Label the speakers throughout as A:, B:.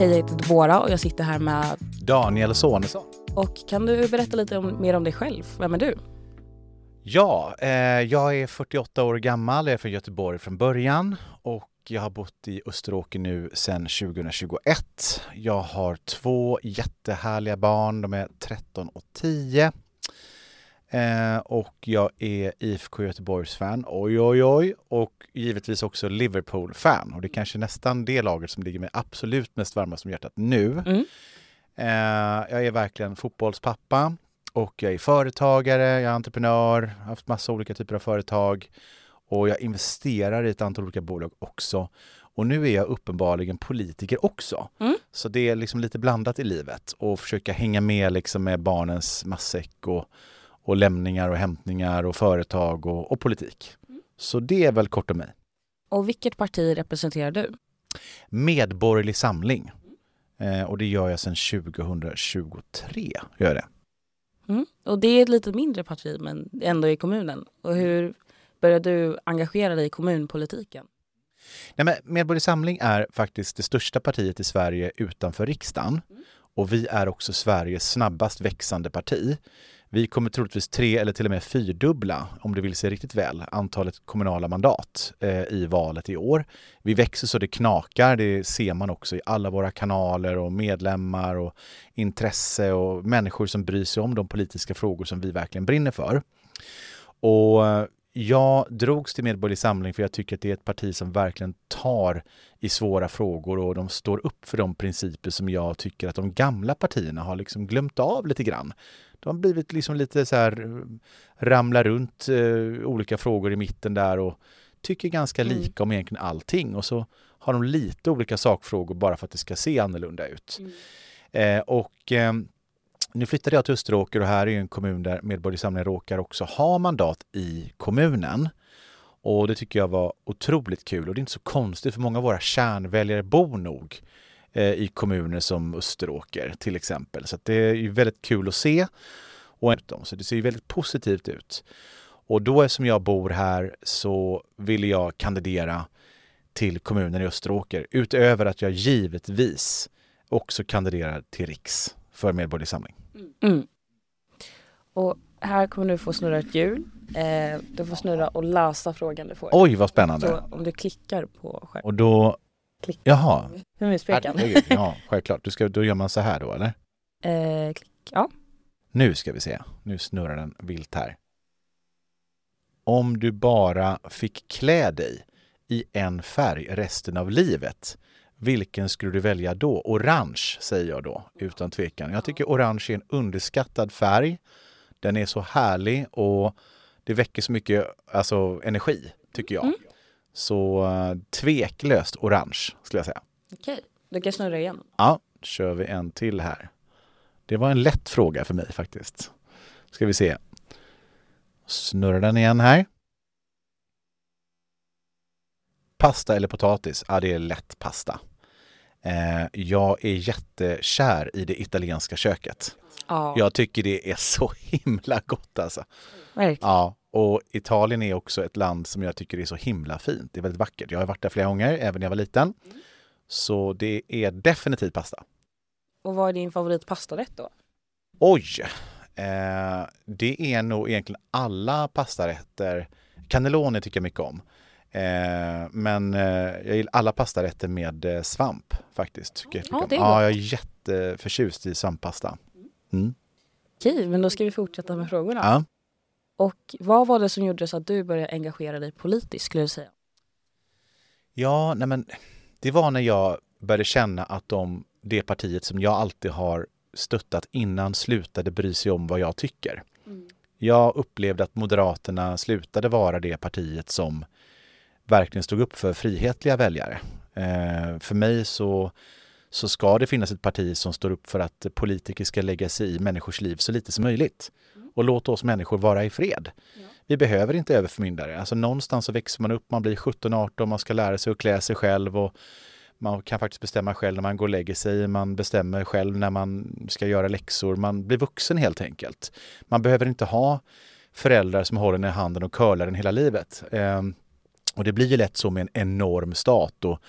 A: Hej, jag heter Deborah och jag sitter här med
B: Daniel Sonesson.
A: Och kan du berätta lite mer om dig själv? Vem är du?
B: Ja, jag är 48 år gammal, jag är från Göteborg från början och jag har bott i Österåker nu sedan 2021. Jag har 2 jättehärliga barn, de är 13 och 10. Och jag är IFK Göteborgs-fan, oj, och givetvis också Liverpool-fan. Och det är kanske nästan det laget som ligger mig absolut mest varmast om hjärtat nu. Jag är verkligen fotbollspappa och jag är företagare, jag är entreprenör, har haft massa olika typer av företag och jag investerar i ett antal olika bolag också. Och nu är jag uppenbarligen politiker också. Så det är liksom lite blandat i livet och försöka hänga med liksom med barnens matsäck och lämningar och hämtningar och företag och politik. Så det är väl kort om mig.
A: Och vilket parti representerar du?
B: Medborgerlig samling. Och det gör jag sedan 2023. Gör det.
A: Och det är ett lite mindre parti men ändå i kommunen. Och hur började du engagera dig i kommunpolitiken?
B: Nej, men Medborgerlig samling är faktiskt det största partiet i Sverige utanför riksdagen. Och vi är också Sveriges snabbast växande parti. Vi kommer troligtvis 3 eller till och med 4-dubbla, om det vill se riktigt väl, antalet kommunala mandat i valet i år. Vi växer så det knakar, det ser man också i alla våra kanaler och medlemmar och intresse och människor som bryr sig om de politiska frågor som vi verkligen brinner för. Och jag drogs till Medborgerlig samling för jag tycker att det är ett parti som verkligen tar i svåra frågor och de står upp för de principer som jag tycker att de gamla partierna har liksom glömt av lite grann. De har blivit liksom lite så här, ramlar runt olika frågor i mitten där och tycker ganska lika om egentligen allting. Och så har de lite olika sakfrågor bara för att det ska se annorlunda ut. Nu flyttade jag till Österåker och här är en kommun där Medborgerlig samling råkar också ha mandat i kommunen. Och det tycker jag var otroligt kul och det är inte så konstigt för många av våra kärnväljare bor nog i kommuner som Österåker till exempel. Så att det är ju väldigt kul att se. Så det ser ju väldigt positivt ut. Och då som jag bor här så vill jag kandidera till kommunen i Österåker. Utöver att jag givetvis också kandiderar till riks för Medborgerlig samling.
A: Och här kommer du få snurra ett hjul. Du får snurra och läsa frågan du får.
B: Oj, vad spännande.
A: Så om du klickar på skärmen.
B: Och då...
A: Klick.
B: Jaha. Ja, självklart. Då gör man så här då, eller?
A: Klick, ja.
B: Nu ska vi se. Nu snurrar den vilt här. Om du bara fick klä dig i en färg resten av livet, vilken skulle du välja då? Orange, säger jag då, utan tvekan. Jag tycker orange är en underskattad färg. Den är så härlig och det väcker så mycket energi, tycker jag. Så tveklöst orange, skulle jag säga.
A: Okej, du kan snurra igen.
B: Ja, kör vi en till här. Det var en lätt fråga för mig faktiskt. Ska vi se. Snurrar den igen här. Pasta eller potatis? Ja, det är lätt pasta. Jag är jättekär i det italienska köket. Jag tycker det är så himla gott alltså.
A: Verkligen.
B: Ja, och Italien är också ett land som jag tycker är så himla fint. Det är väldigt vackert. Jag har varit där flera gånger, även när jag var liten. Så det är definitivt pasta.
A: Och vad är din favoritpastarätt då?
B: Oj! Det är nog egentligen alla pastarätter. Cannelloni tycker jag mycket om. Men jag gillar alla pastarätter med svamp faktiskt. Jag är jätteförtjust i svamppasta.
A: Okej, men då ska vi fortsätta med frågorna.
B: Ja.
A: Och vad var det som gjorde så att du började engagera dig politiskt, skulle du säga?
B: Ja, men det var när jag började känna att det partiet som jag alltid har stöttat innan slutade bry sig om vad jag tycker. Jag upplevde att Moderaterna slutade vara det partiet som verkligen stod upp för frihetliga väljare. För mig så ska det finnas ett parti som står upp för att politiker ska lägga sig i människors liv så lite som möjligt. Och låta oss människor vara i fred. Vi behöver inte överförmyndare. Alltså någonstans så växer man upp, man blir 17-18, man ska lära sig att klä sig själv och man kan faktiskt bestämma själv när man går och lägger sig. Man bestämmer själv när man ska göra läxor. Man blir vuxen helt enkelt. Man behöver inte ha föräldrar som håller den i handen och curlar den hela livet. Och det blir ju lätt så med en enorm stat och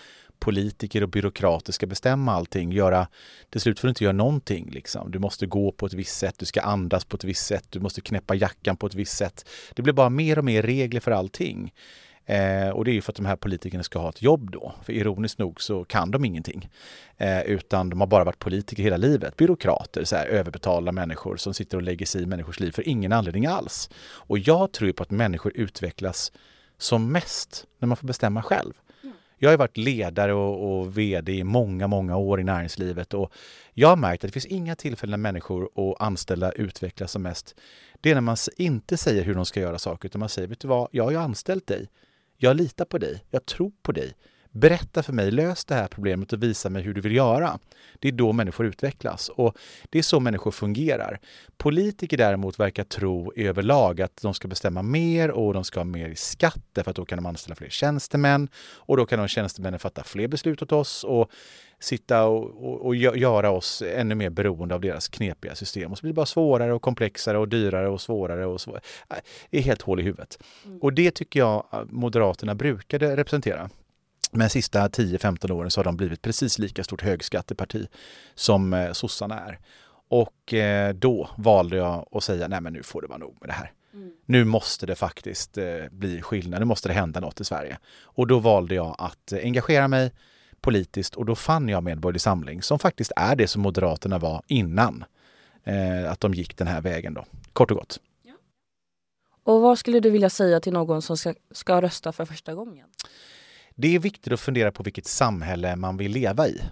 B: politiker och byråkrater ska bestämma allting. Till slut får du inte göra någonting. Liksom. Du måste gå på ett visst sätt, du ska andas på ett visst sätt, du måste knäppa jackan på ett visst sätt. Det blir bara mer och mer regler för allting. Och det är ju för att de här politikerna ska ha ett jobb då. För ironiskt nog så kan de ingenting. Utan de har bara varit politiker hela livet. Byråkrater, så här, överbetalda människor som sitter och lägger sig i människors liv för ingen anledning alls. Och jag tror på att människor utvecklas som mest när man får bestämma själv. Jag har varit ledare och vd i många, många år i näringslivet och jag har märkt att det finns inga tillfällen när människor och anställda utvecklas som mest. Det är när man inte säger hur de ska göra saker utan man säger, vet du vad, jag har ju anställt dig. Jag litar på dig, jag tror på dig. Berätta för mig, lös det här problemet och visa mig hur du vill göra. Det är då människor utvecklas och det är så människor fungerar. Politiker däremot verkar tro överlag att de ska bestämma mer och de ska ha mer i skatt för att då kan de anställa fler tjänstemän och då kan de tjänstemännen fatta fler beslut åt oss och sitta och göra oss ännu mer beroende av deras knepiga system. Och så blir det bara svårare och komplexare och dyrare och svårare och svårare. Det är helt hål i huvudet. Och det tycker jag Moderaterna brukade representera. Men sista 10-15 åren så har de blivit precis lika stort högskatteparti som sossarna är. Och då valde jag att säga, nej men nu får det vara nog med det här. Nu måste det faktiskt bli skillnad, nu måste det hända något i Sverige. Och då valde jag att engagera mig politiskt och då fann jag Medborgerlig Samling som faktiskt är det som Moderaterna var innan att de gick den här vägen då. Kort och gott.
A: Ja. Och vad skulle du vilja säga till någon som ska rösta för första gången?
B: Det är viktigt att fundera på vilket samhälle man vill leva i.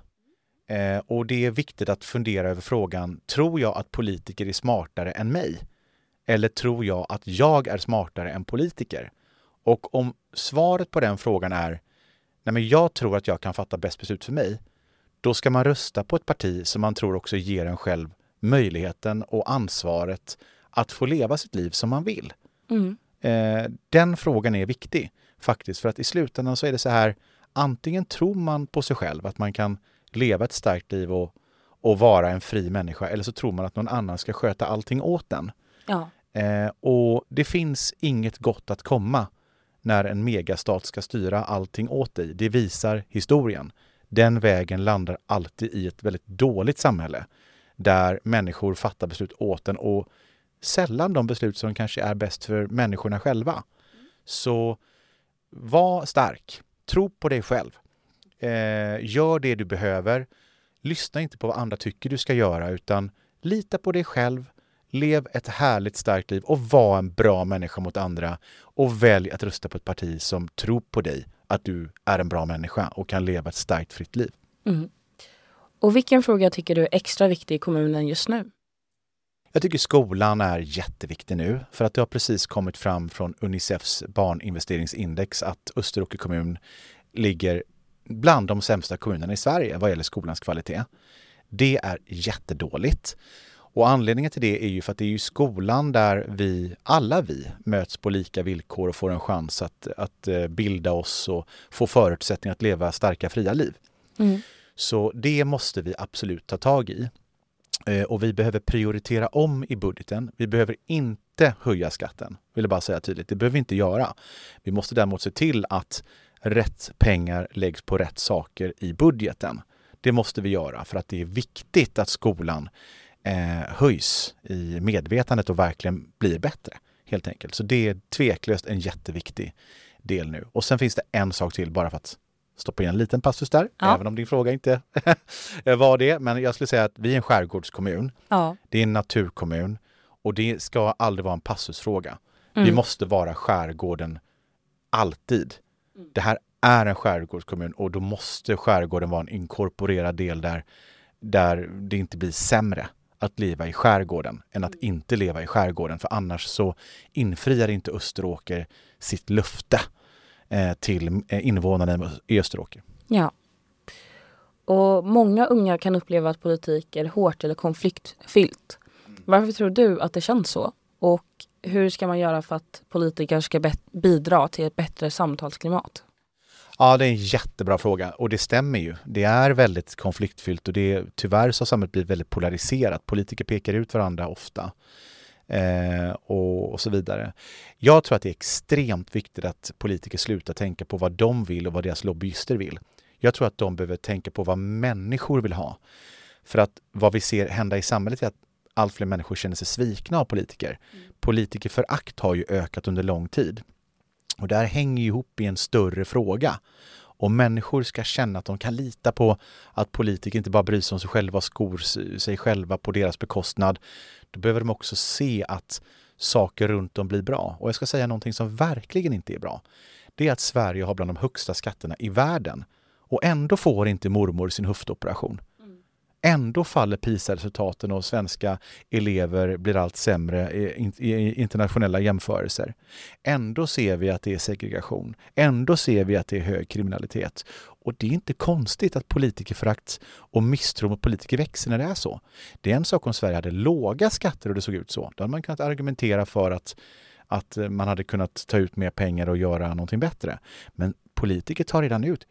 B: Och det är viktigt att fundera över frågan, tror jag att politiker är smartare än mig? Eller tror jag att jag är smartare än politiker? Och om svaret på den frågan är, nej men jag tror att jag kan fatta bäst beslut för mig, då ska man rösta på ett parti som man tror också ger en själv möjligheten och ansvaret att få leva sitt liv som man vill. Den frågan är viktig faktiskt, för att i slutändan så är det så här, antingen tror man på sig själv att man kan leva ett starkt liv och vara en fri människa, eller så tror man att någon annan ska sköta allting åt den.
A: Ja.
B: Och det finns inget gott att komma när en megastat ska styra allting åt dig. Det visar historien. Den vägen landar alltid i ett väldigt dåligt samhälle där människor fattar beslut åt den och sällan de beslut som kanske är bäst för människorna själva. Så var stark. Tro på dig själv. Gör det du behöver. Lyssna inte på vad andra tycker du ska göra utan lita på dig själv. Lev ett härligt starkt liv och var en bra människa mot andra och välj att rösta på ett parti som tror på dig att du är en bra människa och kan leva ett starkt fritt liv.
A: Och vilken fråga tycker du är extra viktig i kommunen just nu?
B: Jag tycker skolan är jätteviktig nu för att det har precis kommit fram från Unicefs barninvesteringsindex att Österåker kommun ligger bland de sämsta kommunerna i Sverige vad gäller skolans kvalitet. Det är jättedåligt. Och anledningen till det är ju för att det är ju skolan där alla vi möts på lika villkor och får en chans att bilda oss och få förutsättningar att leva starka fria liv. Så det måste vi absolut ta tag i. Och vi behöver prioritera om i budgeten. Vi behöver inte höja skatten, vill jag bara säga tydligt. Det behöver vi inte göra. Vi måste däremot se till att rätt pengar läggs på rätt saker i budgeten. Det måste vi göra för att det är viktigt att skolan höjs i medvetandet och verkligen blir bättre, helt enkelt. Så det är tveklöst en jätteviktig del nu. Och sen finns det en sak till bara för att stoppa in en liten passus där, även om din fråga inte var det. Men jag skulle säga att vi är en skärgårdskommun. Ja. Det är en naturkommun och det ska aldrig vara en passusfråga. Vi måste vara skärgården alltid. Det här är en skärgårdskommun och då måste skärgården vara en inkorporerad del där det inte blir sämre att leva i skärgården än att inte leva i skärgården. För annars så infriar inte Österåker sitt löfte till invånarna i Österåker.
A: Ja. Och många unga kan uppleva att politik är hårt eller konfliktfyllt. Varför tror du att det känns så? Och hur ska man göra för att politiker ska bidra till ett bättre samtalsklimat?
B: Ja, det är en jättebra fråga och det stämmer ju. Det är väldigt konfliktfyllt och tyvärr så har samhället blivit väldigt polariserat. Politiker pekar ut varandra ofta och så vidare. Jag tror att det är extremt viktigt att politiker slutar tänka på vad de vill och vad deras lobbyister vill. Jag tror att de behöver tänka på vad människor vill ha. För att vad vi ser hända i samhället är att allt fler människor känner sig svikna av politiker. Politikerförakt har ju ökat under lång tid. Och det här hänger ihop i en större fråga. Och människor ska känna att de kan lita på att politiker inte bara bryr sig om sig själva och skor sig själva på deras bekostnad. Då behöver de också se att saker runt om blir bra. Och jag ska säga någonting som verkligen inte är bra. Det är att Sverige har bland de högsta skatterna i världen. Och ändå får inte mormor sin höftoperation. Ändå faller PISA-resultaten och svenska elever blir allt sämre i internationella jämförelser. Ändå ser vi att det är segregation. Ändå ser vi att det är hög kriminalitet. Och det är inte konstigt att politikerförakt och misstro mot politiker växer när det är så. Det är en sak om Sverige hade låga skatter och det såg ut så. Då hade man kunnat argumentera för att man hade kunnat ta ut mer pengar och göra någonting bättre. Men politiker tar redan ut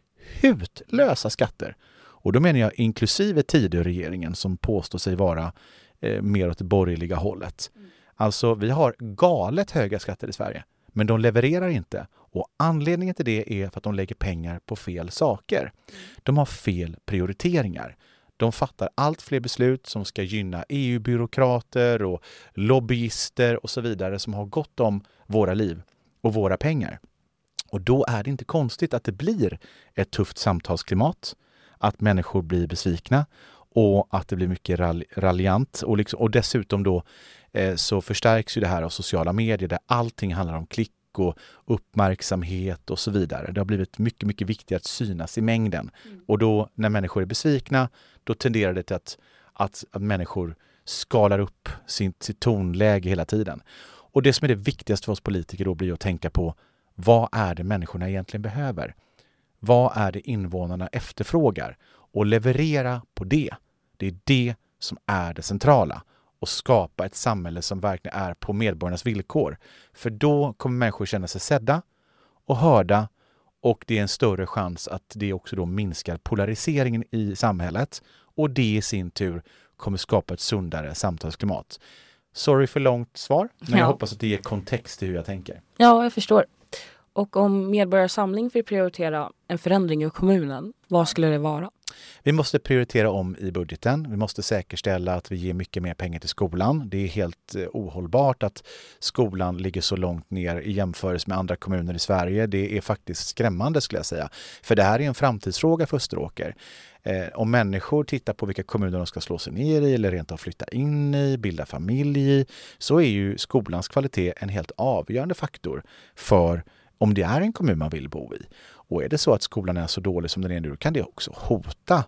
B: hutlösa skatter. Och då menar jag inklusive Tidöregeringen som påstår sig vara mer åt det borgerliga hållet. Alltså vi har galet höga skatter i Sverige, men de levererar inte. Och anledningen till det är för att de lägger pengar på fel saker. De har fel prioriteringar. De fattar allt fler beslut som ska gynna EU-byråkrater och lobbyister och så vidare som har gott om våra liv och våra pengar. Och då är det inte konstigt att det blir ett tufft samtalsklimat. Att människor blir besvikna och att det blir mycket raljant. Och dessutom då så förstärks ju det här av sociala medier där allting handlar om klick och uppmärksamhet och så vidare. Det har blivit mycket, mycket viktigare att synas i mängden. Och då när människor är besvikna då tenderar det till att människor skalar upp sitt tonläge hela tiden. Och det som är det viktigaste för oss politiker då blir att tänka på vad är det människorna egentligen behöver? Vad är det invånarna efterfrågar? Och leverera på det. Det är det som är det centrala. Och skapa ett samhälle som verkligen är på medborgarnas villkor. För då kommer människor känna sig sedda och hörda. Och det är en större chans att det också då minskar polariseringen i samhället. Och det i sin tur kommer skapa ett sundare samtalsklimat. Sorry för långt svar. Men jag hoppas att det ger kontext till hur jag tänker.
A: Ja, jag förstår. Och om Medborgarsamling vill prioritera en förändring i kommunen, vad skulle det vara?
B: Vi måste prioritera om i budgeten. Vi måste säkerställa att vi ger mycket mer pengar till skolan. Det är helt ohållbart att skolan ligger så långt ner i jämförelse med andra kommuner i Sverige. Det är faktiskt skrämmande skulle jag säga. För det här är en framtidsfråga för Österåker. Om människor tittar på vilka kommuner de ska slå sig ner i eller rent av flytta in i, bilda familj i, så är ju skolans kvalitet en helt avgörande faktor för om det är en kommun man vill bo i. Och är det så att skolan är så dålig som den är nu, kan det också hota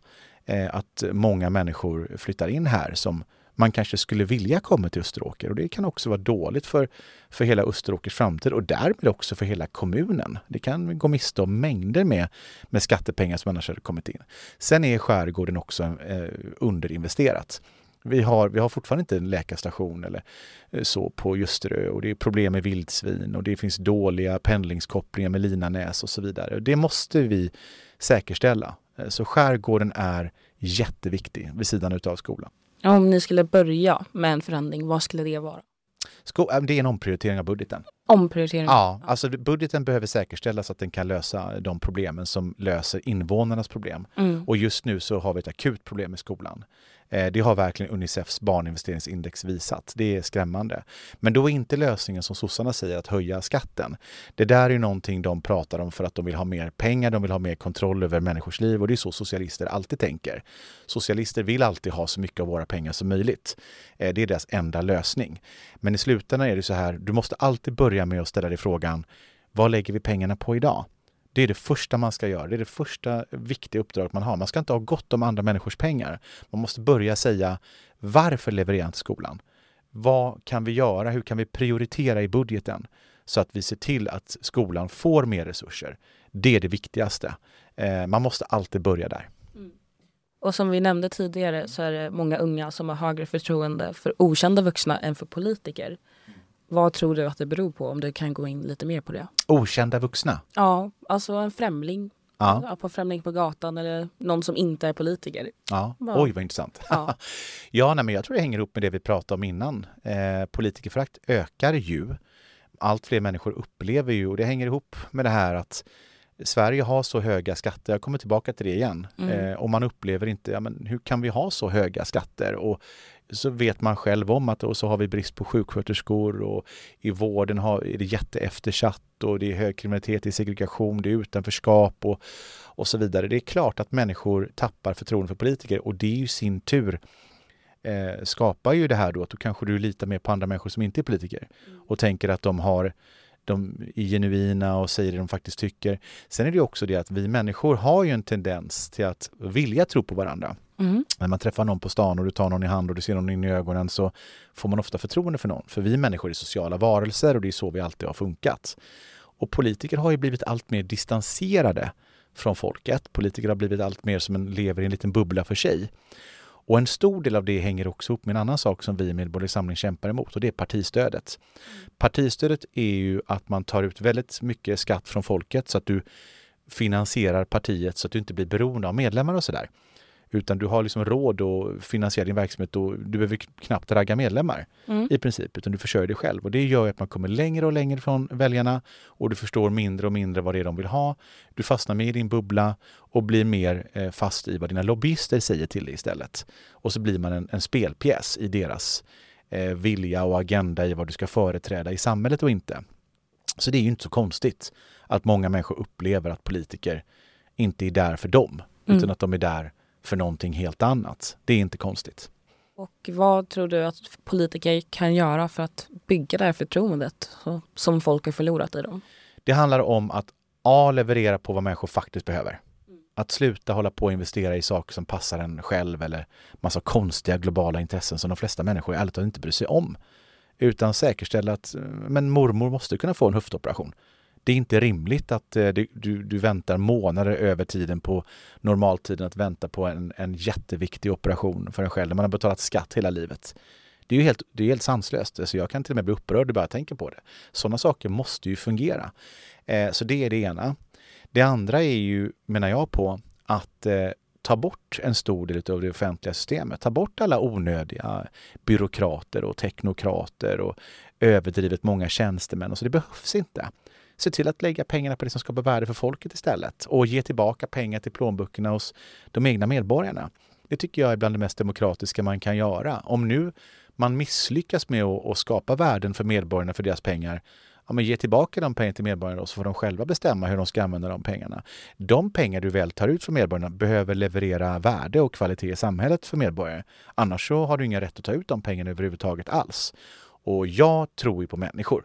B: att många människor flyttar in här som man kanske skulle vilja komma till Österåker. Och det kan också vara dåligt för hela Österåkers framtid och därmed också för hela kommunen. Det kan gå miste om mängder med skattepengar som annars hade kommit in. Sen är skärgården också underinvesterat. Vi har fortfarande inte en läkarstation eller så på Ljusterö och det är problem med vildsvin och det finns dåliga pendlingskopplingar med Linanäs och så vidare. Det måste vi säkerställa. Så skärgården är jätteviktig vid sidan av skolan.
A: Om ni skulle börja med en förändring, vad skulle det vara?
B: Det är en omprioritering av budgeten.
A: Omprioritering?
B: Ja, alltså budgeten behöver säkerställas att den kan lösa de problemen som löser invånarnas problem. Och just nu så har vi ett akut problem i skolan. Det har verkligen Unicefs barninvesteringsindex visat. Det är skrämmande. Men då är inte lösningen som sossarna säger att höja skatten. Det där är någonting de pratar om för att de vill ha mer pengar, de vill ha mer kontroll över människors liv och det är så socialister alltid tänker. Socialister vill alltid ha så mycket av våra pengar som möjligt. Det är deras enda lösning. Men i slutändan är det så här, du måste alltid börja med att ställa dig frågan, vad lägger vi pengarna på idag? Det är det första man ska göra. Det är det första viktiga uppdraget man har. Man ska inte ha gott om andra människors pengar. Man måste börja säga, varför levererar inte skolan? Vad kan vi göra? Hur kan vi prioritera i budgeten? Så att vi ser till att skolan får mer resurser. Det är det viktigaste. Man måste alltid börja där.
A: Och som vi nämnde tidigare så är det många unga som har högre förtroende för okända vuxna än för politiker. Vad tror du att det beror på om du kan gå in lite mer på det?
B: Okända vuxna?
A: Ja, alltså en främling.
B: Ja.
A: På främling på gatan eller någon som inte är politiker.
B: Ja, oj vad intressant.
A: Ja.
B: Ja, men jag tror det hänger upp med det vi pratade om innan. Politikerförakt ökar ju. Allt fler människor upplever ju, och det hänger ihop med det här att Sverige har så höga skatter, jag kommer tillbaka till det igen. Och man upplever inte, men hur kan vi ha så höga skatter? Och så vet man själv om att och så har vi brist på sjuksköterskor och i vården är det jätteeftersatt och det är hög kriminalitet, det är segregation, det är utanförskap och så vidare. Det är klart att människor tappar förtroende för politiker och det är ju sin tur skapar ju det här då att då kanske du litar mer på andra människor som inte är politiker och tänker att de är genuina och säger det de faktiskt tycker. Sen är det också det att vi människor har ju en tendens till att vilja tro på varandra. När man träffar någon på stan och du tar någon i hand och du ser någon in i ögonen så får man ofta förtroende för någon. För vi människor är sociala varelser och det är så vi alltid har funkat. Och politiker har ju blivit allt mer distanserade från folket. Politiker har blivit allt mer som lever i en liten bubbla för sig. Och en stor del av det hänger också upp med en annan sak som vi i Medborgerlig Samling kämpar emot och det är partistödet. Partistödet är ju att man tar ut väldigt mycket skatt från folket så att du finansierar partiet så att du inte blir beroende av medlemmar och sådär. Utan du har liksom råd att finansiera din verksamhet och du behöver knappt ragga medlemmar i princip, utan du försörjer dig själv. Och det gör att man kommer längre och längre från väljarna och du förstår mindre och mindre vad det är de vill ha. Du fastnar med i din bubbla och blir mer fast i vad dina lobbyister säger till dig istället. Och så blir man en spelpjäs i deras vilja och agenda i vad du ska företräda i samhället och inte. Så det är ju inte så konstigt att många människor upplever att politiker inte är där för dem, utan att de är där för någonting helt annat. Det är inte konstigt.
A: Och vad tror du att politiker kan göra för att bygga det här förtroendet som folk har förlorat i dem?
B: Det handlar om att leverera på vad människor faktiskt behöver. Att sluta hålla på och investera i saker som passar en själv eller massa konstiga globala intressen som de flesta människor ärligt talat inte bryr sig om. Utan säkerställa att mormor måste kunna få en höftoperation. Det är inte rimligt att du väntar månader över tiden på normaltiden att vänta på en jätteviktig operation för en själv. Man har betalat skatt hela livet. Det är ju helt sanslöst. Alltså jag kan till och med bli upprörd bara tänka på det. Sådana saker måste ju fungera. Så det är det ena. Det andra är ju, menar jag på, att ta bort en stor del av det offentliga systemet. Ta bort alla onödiga byråkrater och teknokrater och överdrivet många tjänstemän. Och så det behövs inte. Se till att lägga pengarna på det som skapar värde för folket istället. Och ge tillbaka pengar till plånböckerna hos de egna medborgarna. Det tycker jag är bland det mest demokratiska man kan göra. Om nu man misslyckas med att skapa värden för medborgarna för deras pengar, ja, men ge tillbaka de pengarna till medborgarna och så får de själva bestämma hur de ska använda de pengarna. De pengar du väl tar ut från medborgarna behöver leverera värde och kvalitet i samhället för medborgare. Annars så har du ingen rätt att ta ut de pengarna överhuvudtaget alls. Och jag tror ju på människor.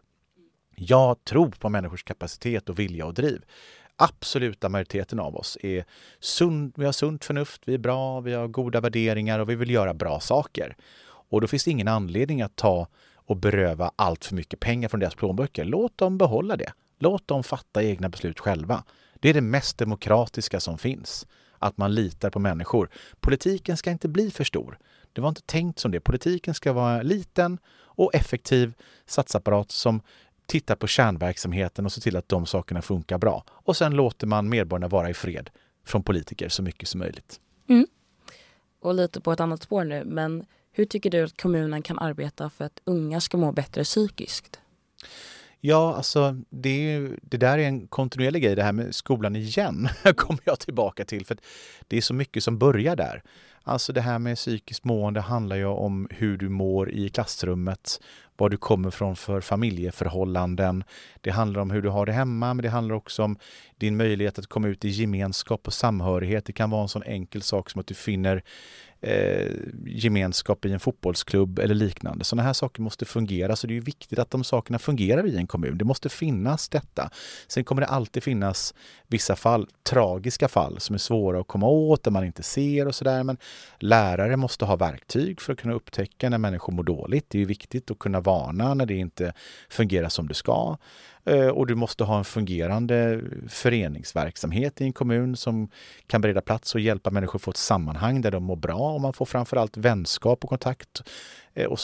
B: Jag tror på människors kapacitet och vilja och driv. Absoluta majoriteten av oss är vi har sunt förnuft, vi är bra, vi har goda värderingar och vi vill göra bra saker. Och då finns det ingen anledning att ta och beröva allt för mycket pengar från deras plånböcker. Låt dem behålla det. Låt dem fatta egna beslut själva. Det är det mest demokratiska som finns. Att man litar på människor. Politiken ska inte bli för stor. Det var inte tänkt som det. Politiken ska vara liten och effektiv satsapparat som tittar på kärnverksamheten och ser till att de sakerna funkar bra. Och sen låter man medborgarna vara i fred från politiker så mycket som möjligt.
A: Och lite på ett annat spår nu, men hur tycker du att kommunen kan arbeta för att unga ska må bättre psykiskt?
B: Ja, alltså det där är en kontinuerlig grej. Det här med skolan igen kommer jag tillbaka till. För att det är så mycket som börjar där. Alltså det här med psykiskt mående handlar ju om hur du mår i klassrummet. Var du kommer från för familjeförhållanden. Det handlar om hur du har det hemma. Men det handlar också om din möjlighet att komma ut i gemenskap och samhörighet. Det kan vara en sån enkel sak som att du finner gemenskap i en fotbollsklubb eller liknande. Sådana här saker måste fungera, så det är ju viktigt att de sakerna fungerar i en kommun. Det måste finnas detta. Sen kommer det alltid finnas vissa fall, tragiska fall som är svåra att komma åt, där man inte ser och sådär, men lärare måste ha verktyg för att kunna upptäcka när människor mår dåligt. Det är ju viktigt att kunna varna när det inte fungerar som det ska. Och du måste ha en fungerande föreningsverksamhet i en kommun som kan bereda plats och hjälpa människor att få ett sammanhang där de mår bra, och man får framförallt vänskap och kontakt och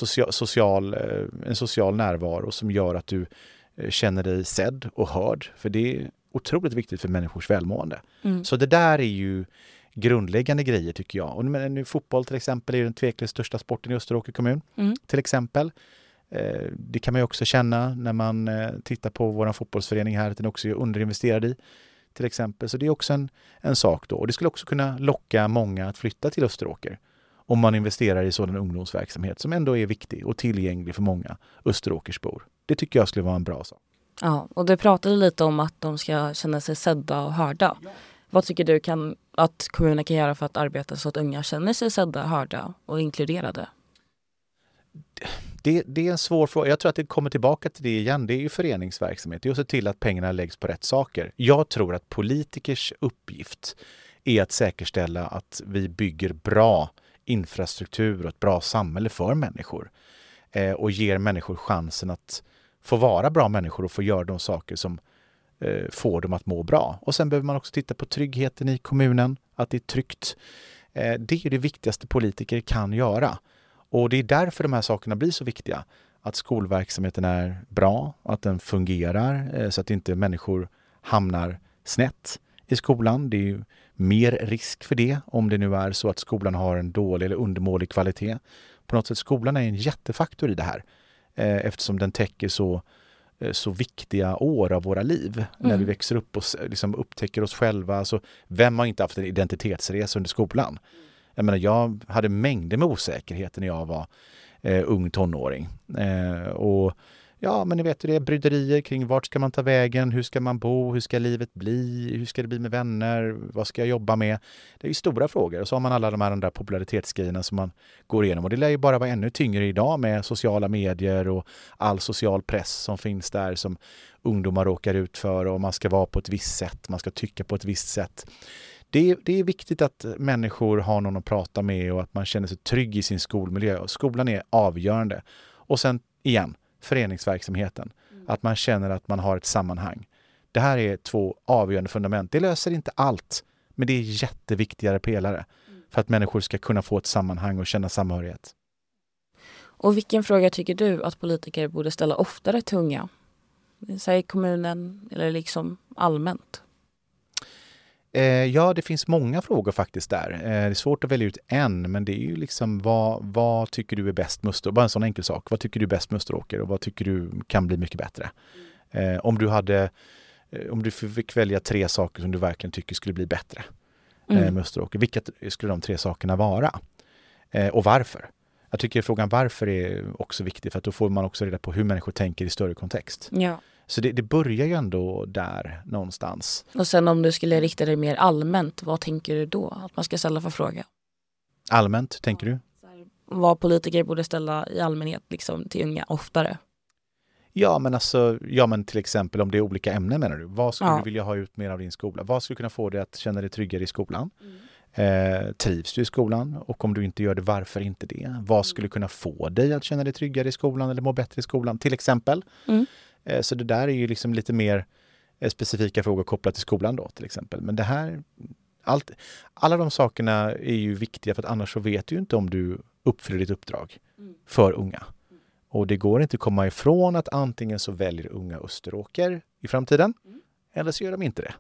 B: en social närvaro som gör att du känner dig sedd och hörd, för det är otroligt viktigt för människors välmående. Så det där är ju grundläggande grejer tycker jag. Och nu, fotboll till exempel är den tveklöst största sporten i Österåker kommun till exempel. Det kan man ju också känna när man tittar på vår fotbollsförening här, att den också är underinvesterad i. till exempel. Så det är också en sak då. Och det skulle också kunna locka många att flytta till Österåker om man investerar i sådan ungdomsverksamhet som ändå är viktig och tillgänglig för många Österåkersbor. Det tycker jag skulle vara en bra sak.
A: Ja, och du pratade lite om att de ska känna sig sedda och hörda. Ja. Vad tycker du att kommunen kan göra för att arbeta så att unga känner sig sedda, hörda och inkluderade?
B: Det är en svår fråga. Jag tror att det kommer tillbaka till det igen. Det är ju föreningsverksamhet. Det är att se till att pengarna läggs på rätt saker. Jag tror att politikers uppgift är att säkerställa att vi bygger bra infrastruktur och ett bra samhälle för människor. Och ger människor chansen att få vara bra människor och få göra de saker som får dem att må bra. Och sen behöver man också titta på tryggheten i kommunen, att det är tryggt. Det är det viktigaste politiker kan göra. Och det är därför de här sakerna blir så viktiga. Att skolverksamheten är bra, att den fungerar så att inte människor hamnar snett i skolan. Det är ju mer risk för det om det nu är så att skolan har en dålig eller undermålig kvalitet. På något sätt, skolan är en jättefaktor i det här eftersom den täcker så viktiga år av våra liv. När vi växer upp och liksom upptäcker oss själva. Alltså, vem har inte haft en identitetsresa under skolan? Jag menar, jag hade mängder med osäkerheter när jag var ung tonåring. Och ja, men ni vet ju det, bryderier kring vart ska man ta vägen, hur ska man bo, hur ska livet bli, hur ska det bli med vänner, vad ska jag jobba med? Det är ju stora frågor. Och så har man alla de här andra popularitetsgrejerna som man går igenom. Och det lär ju bara vara ännu tyngre idag med sociala medier och all social press som finns där som ungdomar råkar ut för. Och man ska vara på ett visst sätt, man ska tycka på ett visst sätt. Det är viktigt att människor har någon att prata med och att man känner sig trygg i sin skolmiljö. Och skolan är avgörande. Och sen igen, föreningsverksamheten. Att man känner att man har ett sammanhang. Det här är 2 avgörande fundament. Det löser inte allt, men det är jätteviktigare pelare för att människor ska kunna få ett sammanhang och känna samhörighet.
A: Och vilken fråga tycker du att politiker borde ställa oftare till unga? Säg kommunen eller liksom allmänt.
B: Ja, det finns många frågor faktiskt där. Det är svårt att välja ut en, men det är ju liksom vad tycker du är bäst med Österåker? Bara en sån enkel sak. Vad tycker du är bäst med Österåker och vad tycker du kan bli mycket bättre? Om du fick välja 3 saker som du verkligen tycker skulle bli bättre med Österåker, vilka skulle de 3 sakerna vara? Och varför? Jag tycker frågan varför är också viktig, för att då får man också reda på hur människor tänker i större kontext.
A: Ja.
B: Så det börjar ju ändå där någonstans.
A: Och sen om du skulle rikta det mer allmänt, vad tänker du då att man ska ställa för fråga?
B: Allmänt, tänker du?
A: Vad politiker borde ställa i allmänhet liksom, till unga oftare?
B: Ja, men till exempel om det är olika ämnen, menar du? Vad skulle du vilja ha ut mer av din skola? Vad skulle kunna få dig att känna dig tryggare i skolan? Trivs du i skolan? Och om du inte gör det, varför inte det? Vad skulle kunna få dig att känna dig tryggare i skolan eller må bättre i skolan? Till exempel. Så det där är ju liksom lite mer specifika frågor kopplat till skolan då, till exempel. Men det här, alla de sakerna är ju viktiga, för att annars så vet du ju inte om du uppfyller ditt uppdrag för unga. Och det går inte att komma ifrån att antingen så väljer unga Österåker i framtiden eller så gör de inte det.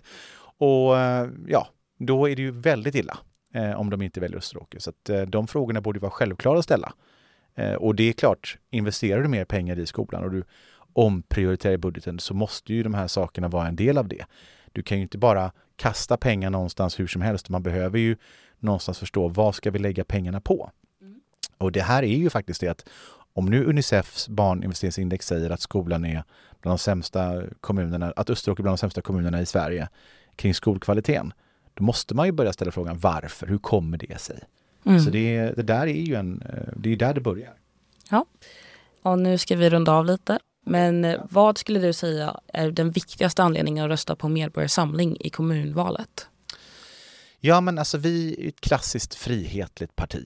B: Och ja, då är det ju väldigt illa om de inte väljer Österåker. Så att de frågorna borde vara självklara att ställa. Och det är klart, investerar du mer pengar i skolan och du omprioriterar i budgeten, så måste ju de här sakerna vara en del av det. Du kan ju inte bara kasta pengar någonstans hur som helst. Man behöver ju någonstans förstå, vad ska vi lägga pengarna på? Och det här är ju faktiskt det att om nu Unicefs barninvesteringsindex säger att skolan är bland de sämsta kommunerna, att Österåker är bland de sämsta kommunerna i Sverige kring skolkvaliteten, då måste man ju börja ställa frågan varför, hur kommer det sig? Så det där är ju det är där det börjar.
A: Ja, och nu ska vi runda av lite. Men vad skulle du säga är den viktigaste anledningen att rösta på Medborgarsamling i kommunvalet?
B: Ja, men alltså vi är ett klassiskt frihetligt parti.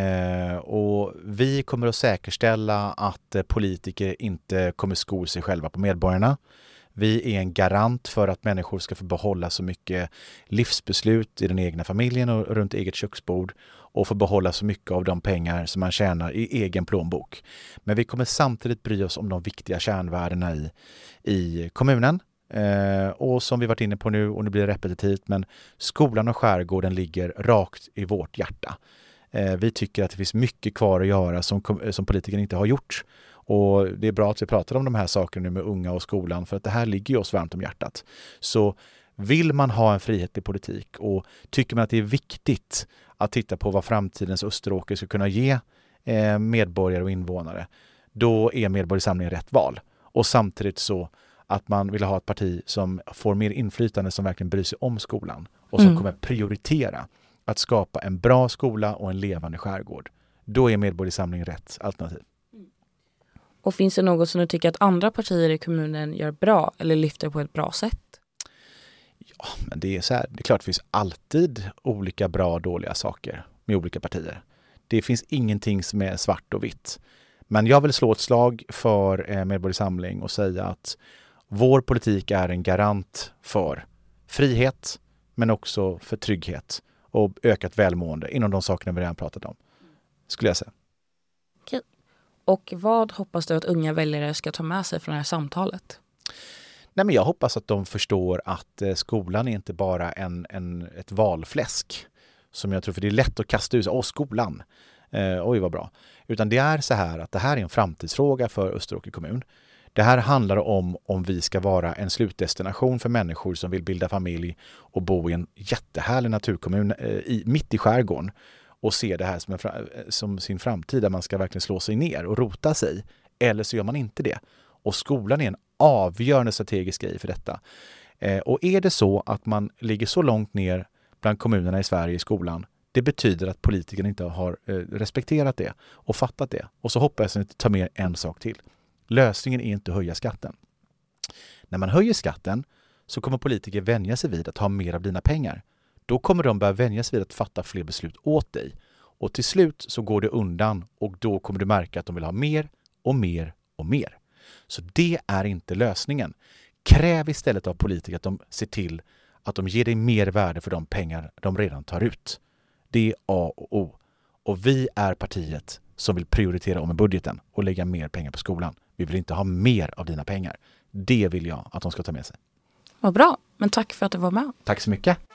B: Och vi kommer att säkerställa att politiker inte kommer sko sig själva på medborgarna. Vi är en garant för att människor ska få behålla så mycket livsbeslut i den egna familjen och runt eget köksbord och få behålla så mycket av de pengar som man tjänar i egen plånbok. Men vi kommer samtidigt bry oss om de viktiga kärnvärdena i kommunen. Och som vi varit inne på nu, och nu blir det repetitivt, men skolan och skärgården ligger rakt i vårt hjärta. Vi tycker att det finns mycket kvar att göra som politikerna inte har gjort. Och det är bra att vi pratar om de här sakerna nu med unga och skolan, för att det här ligger ju oss varmt om hjärtat. Så Vill man ha en frihetlig politik och tycker man att det är viktigt att titta på vad framtidens Österåker ska kunna ge medborgare och invånare, då är Medborgarsamling rätt val. Och samtidigt så att man vill ha ett parti som får mer inflytande, som verkligen bryr sig om skolan och som kommer prioritera att skapa en bra skola och en levande skärgård. Då är Medborgarsamling rätt alternativ.
A: Och finns det något som du tycker att andra partier i kommunen gör bra eller lyfter på ett bra sätt?
B: Ja, men det är så här, det är klart det finns alltid olika bra och dåliga saker med olika partier. Det finns ingenting som är svart och vitt. Men jag vill slå ett slag för Medborgarsamling och säga att vår politik är en garant för frihet, men också för trygghet och ökat välmående inom de sakerna vi redan pratat om, skulle jag säga.
A: Okej. Och vad hoppas du att unga väljare ska ta med sig från det här samtalet?
B: Nej, men jag hoppas att de förstår att skolan är inte bara ett valfläsk som jag tror, för det är lätt att kasta ut skolan. Oj vad bra. Utan det är så här att det här är en framtidsfråga för Österåker kommun. Det här handlar om vi ska vara en slutdestination för människor som vill bilda familj och bo i en jättehärlig naturkommun mitt i skärgården och se det här som sin framtid, där man ska verkligen slå sig ner och rota sig. Eller så gör man inte det. Och skolan är en avgörande strategisk grej för detta. Och är det så att man ligger så långt ner bland kommunerna i Sverige i skolan, det betyder att politikerna inte har respekterat det och fattat det. Och så hoppas jag att ta med en sak till. Lösningen är inte att höja skatten. När man höjer skatten så kommer politiker vänja sig vid att ha mer av dina pengar. Då kommer de börja vänja sig vid att fatta fler beslut åt dig. Och till slut så går det undan och då kommer du märka att de vill ha mer och mer och mer. Så det är inte lösningen. Kräv istället av politiker att de ser till att de ger dig mer värde för de pengar de redan tar ut. Det är A och O. Och vi är partiet som vill prioritera om i budgeten och lägga mer pengar på skolan. Vi vill inte ha mer av dina pengar. Det vill jag att de ska ta med sig.
A: Vad bra, men tack för att du var med.
B: Tack så mycket.